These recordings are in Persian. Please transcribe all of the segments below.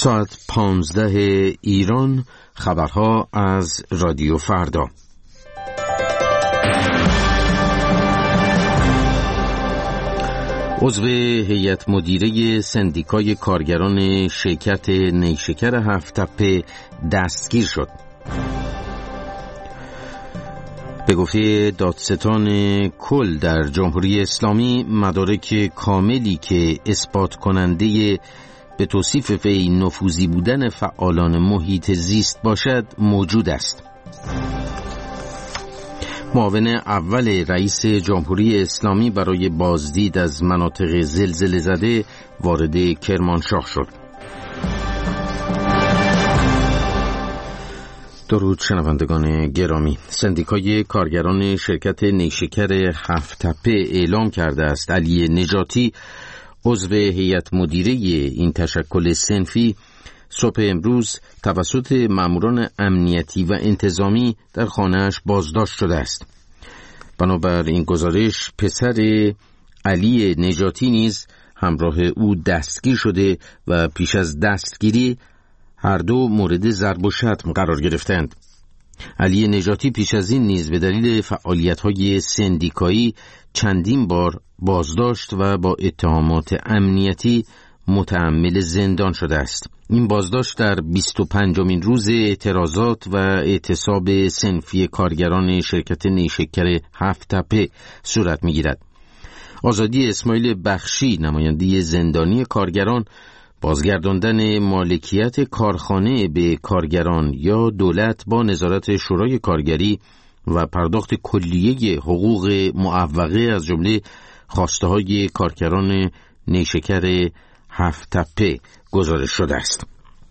ساعت 15 ایران. خبرها از رادیو فردا. عضو هیئت مدیره سندیکای کارگران شرکت نیشکر هفت‌تپه دستگیر شد. به گفته دادستان کل در جمهوری اسلامی، مدارک کاملی که اثبات کننده به توصیف وی نفوذی بودن فعالان محیط زیست باشد موجود است. معاون اول رئیس جمهوری اسلامی برای بازدید از مناطق زلزله زده وارد کرمانشاه شد. درود شنوندگان گرامی. سندیکای کارگران شرکت نیشکر هفت‌تپه اعلام کرده است علی نجاتی، عضو هیئت مدیره این تشکل صنفی، صبح امروز توسط ماموران امنیتی و انتظامی در خانه‌اش بازداشت شده است. بنابر این گزارش، پسر علی نجاتی نیز همراه او دستگیر شده و پیش از دستگیری هر دو مورد ضرب و شتم قرار گرفتند. علی نجاتی پیش از این نیز به دلیل فعالیت‌های سندیکایی چندین بار بازداشت و با اتهامات امنیتی متحمل زندان شده است. این بازداشت در 25مین روز اعتراضات و اعتصاب صنفی کارگران شرکت نیشکر هفت‌تپه صورت می‌گیرد. آزادی اسماعیل بخشی، نماینده زندانی کارگران، بازگرداندن مالکیت کارخانه به کارگران یا دولت با نظارت شورای کارگری و پرداخت کلیه حقوق معوقه از جمله خواسته‌های کارگران نیشکر هفت‌تپه گزارش شده است.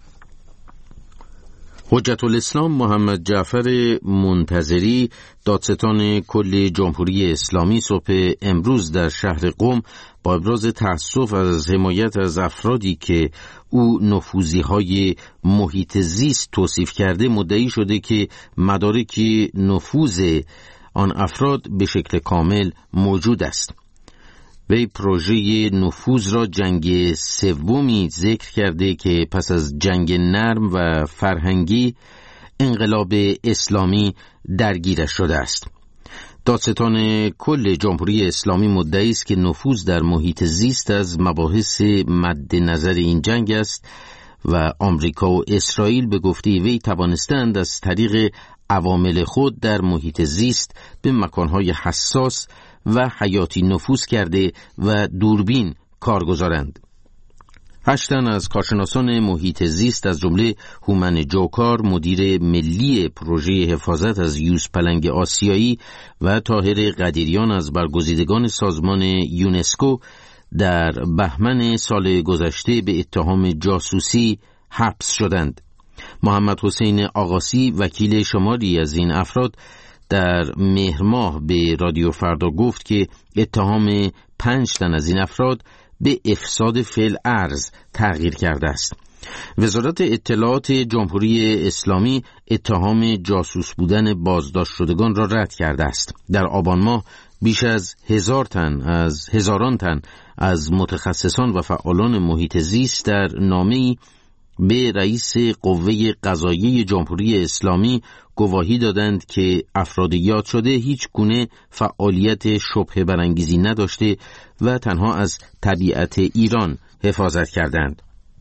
حجت الاسلام محمد جعفر منتظری، دادستان کل جمهوری اسلامی، صبح امروز در شهر قم با ابراز تأسف از حمایت از افرادی که او نفوذی‌های محیط زیست توصیف کرده، مدعی شده که مدارک نفوذ آن افراد به شکل کامل موجود است. وی پروژه نفوذ را جنگ سومی ذکر کرده که پس از جنگ نرم و فرهنگی انقلاب اسلامی درگیرش شده است. دادستان کل جمهوری اسلامی مدعی است که نفوذ در محیط زیست از مباحث مد نظر این جنگ است و آمریکا و اسرائیل به گفته وی توانستند از طریق عوامل خود در محیط زیست به مکانهای حساس و حیاتی نفوذ کرده و دوربین کار گذارند. 8 تن از کارشناسان محیط زیست از جمله هومن جوکار، مدیر ملی پروژه حفاظت از یوز پلنگ آسیایی، و طاهر قدیریان از برگزیدگان سازمان یونسکو در بهمن سال گذشته به اتهام جاسوسی حبس شدند. محمد حسین آقاسی، وکیل شماری از این افراد، در مهر ماه به رادیو فردا گفت که اتهام 5 تن از این افراد به افساد فعل ارض تغییر کرده است. وزارت اطلاعات جمهوری اسلامی اتهام جاسوس بودن بازداشت شدگان را رد کرده است. در آبان ماه بیش از هزاران تن از متخصصان و فعالان محیط زیست در نامه‌ای به رئیس قوه قضاییه جمهوری اسلامی گواهی دادند که افراد یاد شده هیچ گونه فعالیت شبهه برانگیزی نداشته و تنها از طبیعت ایران حفاظت کردند.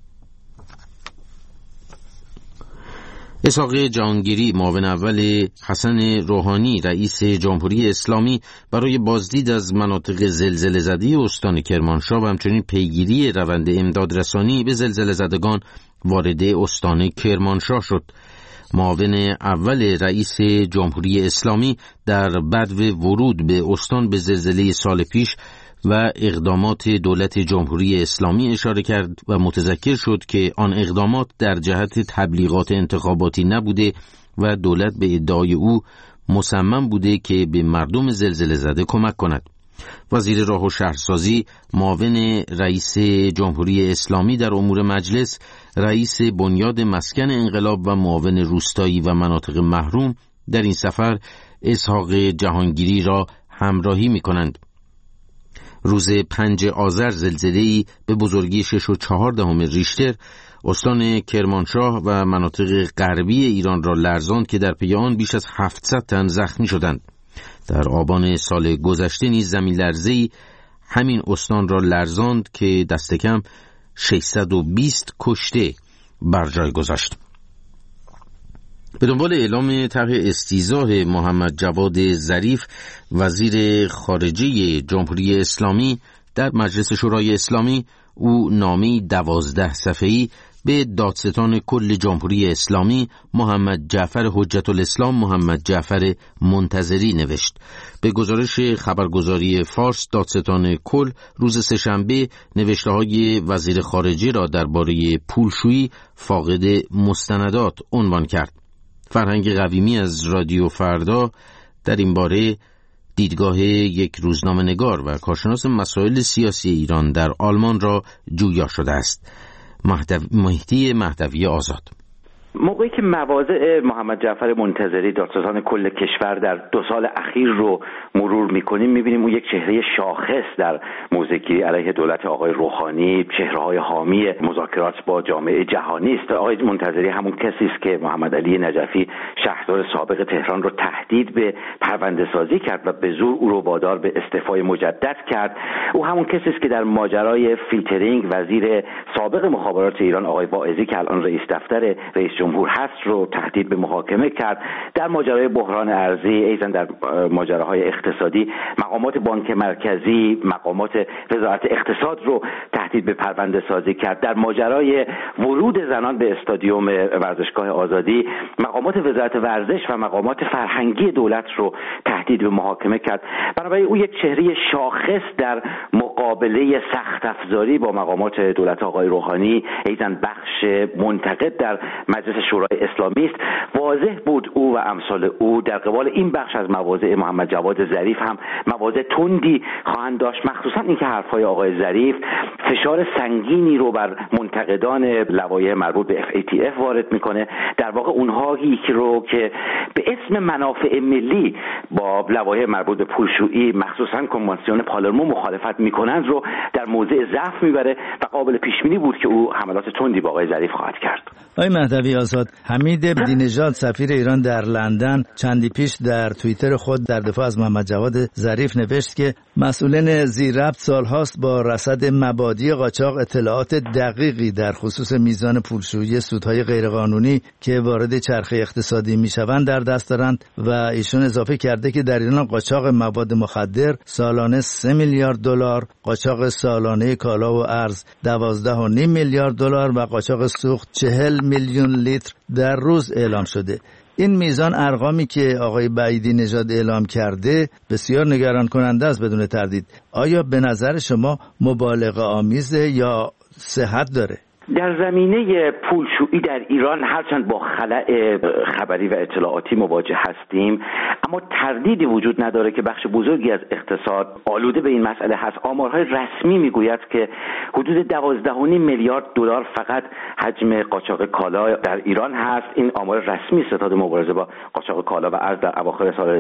اسحاق جهانگیری، معاون اول حسن روحانی رئیس جمهوری اسلامی، برای بازدید از مناطق زلزله زده استان کرمانشاه و همچنین پیگیری روند امدادرسانی به زلزله زدگان وارد استان کرمانشاه شد. معاون اول رئیس جمهوری اسلامی در بدو ورود به استان به زلزله سال پیش و اقدامات دولت جمهوری اسلامی اشاره کرد و متذکر شد که آن اقدامات در جهت تبلیغات انتخاباتی نبوده و دولت به ادعای او مصمم بوده که به مردم زلزله زده کمک کند. وزیر راه و شهرسازی، معاون رئیس جمهوری اسلامی در امور مجلس، رئیس بنیاد مسکن انقلاب و معاون روستایی و مناطق محروم در این سفر اسحاق جهانگیری را همراهی می کنند. روز 5 آذر زلزله‌ای به بزرگی 6.4 ریشتر استان کرمانشاه و مناطق غربی ایران را لرزاند که در پی آن بیش از 700 تن زخمی شدند. در آبان سال گذشته نیز زمین لرزه‌ای همین استان را لرزاند که دست کم 620 کشته بر جای گذاشت. به دنبال اعلام طرح استیضاح محمد جواد ظریف وزیر خارجه جمهوری اسلامی در مجلس شورای اسلامی، او نامه‌ای 12 صفحه‌ای به دادستان کل جمهوری اسلامی محمد جعفر حجت الاسلام محمد جعفر منتظری نوشت. به گزارش خبرگزاری فارس، دادستان کل روز سه‌شنبه نوشته‌های وزیر خارجه را درباره پولشویی فاقد مستندات عنوان کرد. فرهنگ قویمی از رادیو فردا در این باره دیدگاه یک روزنامه‌نگار و کارشناس مسائل سیاسی ایران در آلمان را جویا شده است. مهدی مهدوی آزاد: موقعی که مواضع محمد جعفر منتظری دادستان کل کشور در 2 سال اخیر رو مرور می‌کنیم، می‌بینیم اون یک چهره شاخص در موضع‌گیری علیه دولت آقای روحانی، چهره‌های حامی مذاکرات با جامعه جهانی است. آقای منتظری همون کسی است که محمد علی نجفی شهردار سابق تهران رو تهدید به پرونده‌سازی کرد و به زور او رو وادار به استعفای مجدد کرد. او همون کسی است که در ماجرای فیلترینگ وزیر سابق مخابرات ایران آقای واعظی که الان رئیس دفتر رئیس جمهور هست رو تهدید به محاکمه کرد. در ماجرای بحران ارزی، ایضا در ماجراهای اقتصادی، مقامات بانک مرکزی، مقامات وزارت اقتصاد رو تهدید به پرونده سازی کرد. در ماجرای ورود زنان به استادیوم ورزشگاه آزادی، مقامات وزارت ورزش و مقامات فرهنگی دولت رو تهدید به محاکمه کرد. بنابراین او یک چهره شاخص در مقابله سخت افزاری با مقامات دولت آقای روحانی، ایضا بخش منتقد در مجلس شورای اسلامی است. واضح بود او و امثال او در قبال این بخش از مواضع محمد جواد ظریف هم مواضع تندی خواهند داشت، مخصوصا اینکه حرفهای آقای ظریف فشار سنگینی رو بر منتقدان لوایح مربوط به FATF وارد میکنه. در واقع اونهایی که به اسم منافع ملی با لوایح مربوط به پولشویی، مخصوصا کنوانسیون پالرمو مخالفت میکنند رو در موضع ضعف میبره و قابل پیش بینی بود که او حملات تندی با آقای ظریف خواهد کرد. آقای مهدوی آزاد، حمید بدینژاد سفیر ایران در لندن چندی پیش در توییتر خود در دفاع از محمد جواد ظریف نوشت که مسئولین زیرربط سالهاست با رصد مبادی قاچاق اطلاعات دقیقی در خصوص میزان پولشویی سودهای غیرقانونی که وارد چرخه اقتصادی میشوند در دست دارند و ایشون اضافه کرده که در ایران قاچاق مواد مخدر سالانه 3 میلیارد دلار، قاچاق سالانه کالا و ارز 12.5 میلیارد دلار و قاچاق سوخت 40 میلیون لیتر در روز اعلام شده. این میزان ارقامی که آقای بعیدی نژاد اعلام کرده بسیار نگران کننده است بدون تردید. آیا به نظر شما مبالغه آمیزه یا صحت داره؟ در زمینه پولشویی در ایران هرچند با خلأ خبری و اطلاعاتی مواجه هستیم، اما تردیدی وجود نداره که بخش بزرگی از اقتصاد آلوده به این مسئله هست. آمارهای رسمی میگوید که حدود 12.5 میلیارد دلار فقط حجم قاچاق کالا در ایران هست. این آمار رسمی ستاد مبارزه با قاچاق کالا و ارز در اواخر سال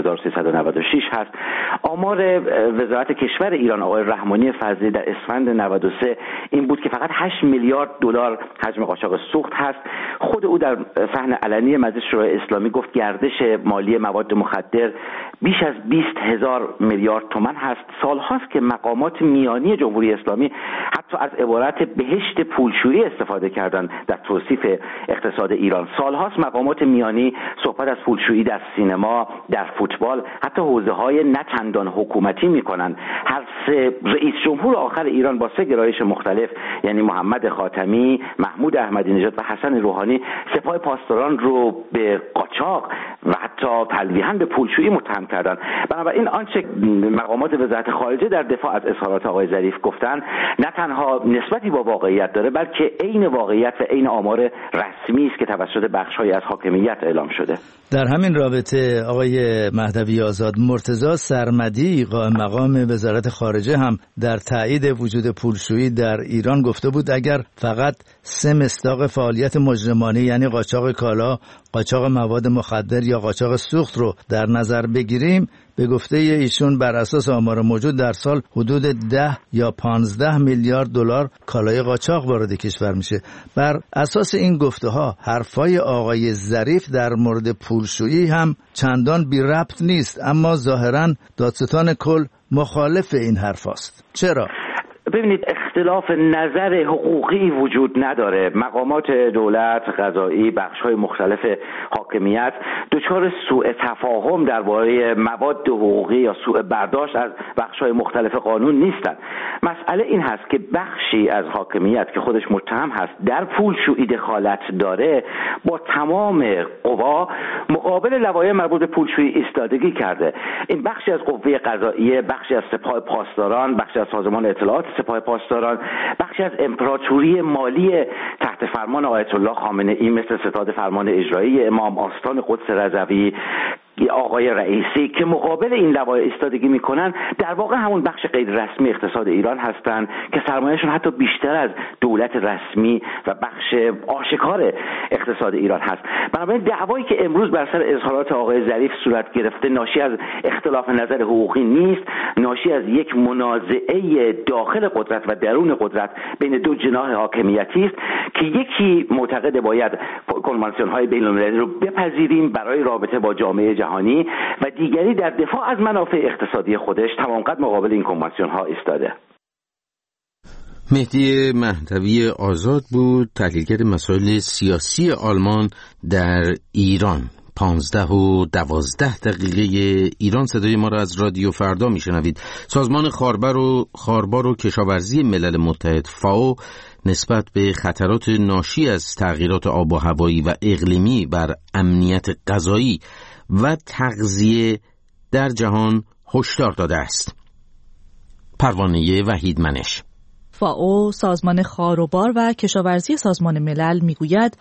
1396 هست. آمار وزارت کشور ایران آقای رحمانی فضلی در اسفند 93 این بود که فقط 8 میلیارد دلار حجم قاچاق سوخت هست. خود او در صحن علنی مجلس شورای اسلامی گفت گردش مالی مواد مخدر بیش از 20,000 میلیارد تومان هست. سالهاست که مقامات میانی جمهوری اسلامی حتی از عبارت بهشت پولشویی استفاده کردند در توصیف اقتصاد ایران. سالهاست مقامات میانی صحبت از پولشویی در سینما، در فوتبال، حتی حوزه‌های نه چندان حکومتی می‌کنند. هر 3 رئیس جمهور آخر ایران با 3 گرایش مختلف، یعنی محمد خاتمی، محمود احمدی نژاد و حسن روحانی، سپاه پاسداران رو به قاچاق و حتی تلویحاً به پولشویی متهم کردند. بنابراین آنچه مقامات وزارت خارجه در دفاع از اظهارات آقای ظریف گفتن نه تنها نسبتی با واقعیت داره، بلکه عین واقعیت و عین آمار رسمی است که توسط بخش‌هایی از حاکمیت اعلام شده. در همین رابطه آقای مهدوی آزاد، مرتضی سرمدی قائم مقام وزارت خارجه هم در تایید وجود پولشویی در ایران گفته بود اگر فقط 3 مصداق فعالیت مجرمانه یعنی قاچاق کالا، قاچاق مواد مخدر یا قاچاق سوخت رو در نظر بگیریم، به گفته ایشون بر اساس آمار موجود در سال حدود 10 یا 15 میلیارد دلار کالای قاچاق وارد کشور میشه. بر اساس این گفته ها حرفای آقای ظریف در مورد پولشویی هم چندان بی ربط نیست، اما ظاهراً دادستان کل مخالف این حرف است. چرا؟ ببینید، اختلاف نظر حقوقی وجود نداره. مقامات دولت، قضایی، بخش‌های مختلف حاکمیت دچار سوء تفاهم درباره مواد حقوقی یا سوء برداشت از بخش‌های مختلف قانون نیستند. مسئله این هست که بخشی از حاکمیت که خودش متهم هست در پولشویی دخالت داره، با تمام قوا مقابل لوایح مربوط به پولشویی ایستادگی کرده. این بخشی از قوه قضاییه، بخشی از سپاه پاسداران، بخشی از سازمان اطلاعات سپاه پاسداران، بخشی از امپراتوری مالی تحت فرمان آیت الله خامنه ای مثل ستاد فرمان اجرایی امام، آستان قدس رضوی، آقای رئیسی که مقابل این لوایح ایستادگی میکنن، در واقع همون بخش غیر رسمی اقتصاد ایران هستن که سرمایه‌شون حتی بیشتر از دولت رسمی و بخش آشکار اقتصاد ایران هست. بنابراین دعوایی که امروز بر سر اظهارات آقای ظریف صورت گرفته ناشی از اختلاف نظر حقوقی نیست، ناشی از یک منازعه داخل قدرت و درون قدرت بین دو جناح حاکمیتی است که یکی معتقد باید کنوانسیون‌های بین‌المللی رو بپذیریم برای رابطه با جامعه جهانی و دیگری در دفاع از منافع اقتصادی خودش تمام قد مقابل این کنوانسیون ها ایستاده. مهدی مهدوی آزاد بود، تحلیلگر مسائل سیاسی آلمان در ایران. 15 و 12 دقیقه ایران. صدای ما را از رادیو فردا میشنوید. سازمان خاربار و کشاورزی ملل متحد فائو نسبت به خطرات ناشی از تغییرات آب و هوایی و اقلیمی بر امنیت غذایی و تغذیه در جهان هشدار داده است. پروانه وحیدمنش. فائو، سازمان خاروبار و کشاورزی سازمان ملل میگوید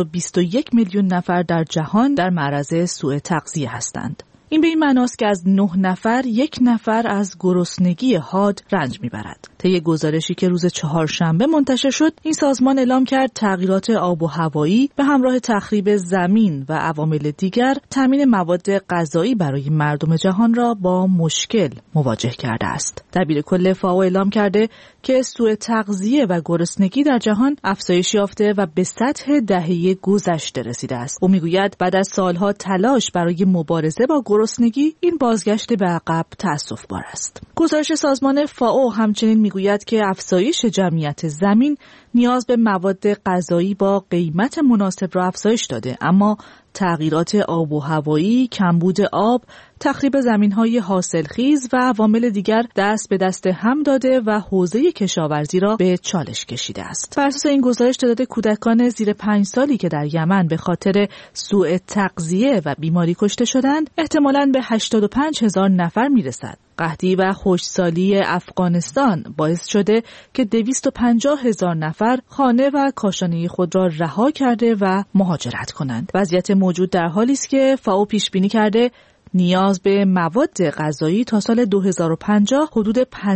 821 میلیون نفر در جهان در معرض سوء تغذیه هستند. این به این معناست که از 9 نفر 1 نفر از گرسنگی حاد رنج میبرد. طی گزارشی که روز چهارشنبه منتشر شد، این سازمان اعلام کرد تغییرات آب و هوایی به همراه تخریب زمین و عوامل دیگر تامین مواد غذایی برای مردم جهان را با مشکل مواجه کرده است. دبیر کل فائو اعلام کرده که سوء تغذیه و گرسنگی در جهان افزایش یافته و به سطح دهه گذشته رسیده است. او میگوید بعد از سالها تلاش برای مبارزه با گرسنگی، این بازگشت به عقب تأسف‌بار است. گزارش سازمان فائو همچنین میگوید که افزایش جمعیت زمین نیاز به مواد غذایی با قیمت مناسب را افزایش داده، اما تغییرات آب و هوایی، کمبود آب، تخریب زمین‌های حاصلخیز و عوامل دیگر دست به دست هم داده و حوزه کشاورزی را به چالش کشیده است. بر اساس این گزارش تعداد کودکان زیر 5 سالی که در یمن به خاطر سوء تغذیه و بیماری کشته شدند، احتمالاً به 85,000 نفر میرسد. قحطی و خشکسالی افغانستان باعث شده که 250,000 نفر خانه و کاشانه خود را رها کرده و مهاجرت کنند. وضعیت موجود در حالی است که فائو پیش بینی کرده نیاز به مواد غذایی تا سال 2050 حدود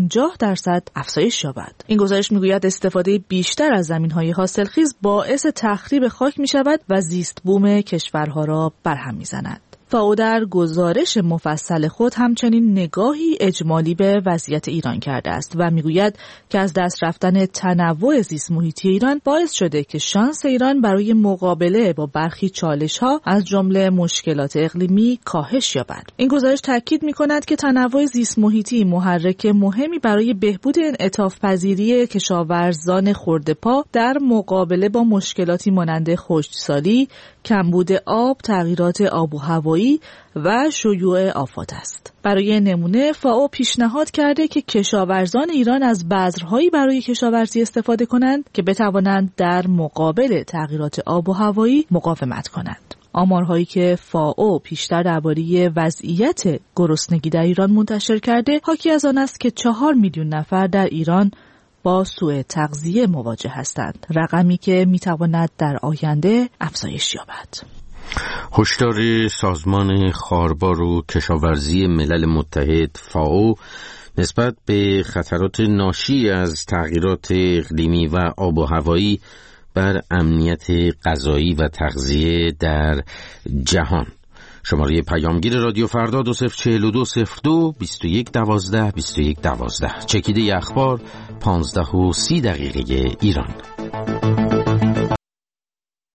50% افزایش یابد. این گزارش میگوید استفاده بیشتر از زمین‌های حاصلخیز باعث تخریب خاک می‌شود و زیست بوم کشورها را برهم می‌زند. فائو در گزارش مفصل خود همچنین نگاهی اجمالی به وضعیت ایران کرده است و میگوید که از دست رفتن تنوع زیست محیطی ایران باعث شده که شانس ایران برای مقابله با برخی چالش‌ها از جمله مشکلات اقلیمی کاهش یابد. این گزارش تاکید می‌کند که تنوع زیست محیطی محرک مهمی برای بهبود انعطاف پذیری کشاورزان خرده‌پا در مقابله با مشکلاتی مانند خشکسالی، کمبود آب، تغییرات آب و هوایی و شیوع آفات است. برای نمونه فائو پیشنهاد کرده که کشاورزان ایران از بذرهایی برای کشاورزی استفاده کنند که بتوانند در مقابل تغییرات آب و هوایی مقاومت کنند. آمارهایی که فائو پیشتر درباره وضعیت گرسنگی در ایران منتشر کرده حاکی از آن است که 4 میلیون نفر در ایران با سوء تغذیه مواجه هستند، رقمی که میتواند در آینده افزایش یابد. هشدار سازمان خاربار و کشاورزی ملل متحد فائو نسبت به خطرات ناشی از تغییرات اقلیمی و آب و هوایی بر امنیت غذایی و تغذیه در جهان. شماره پیامگیر رادیو فردا 204202 2112 2112. چکیده اخبار 15:30 ایران.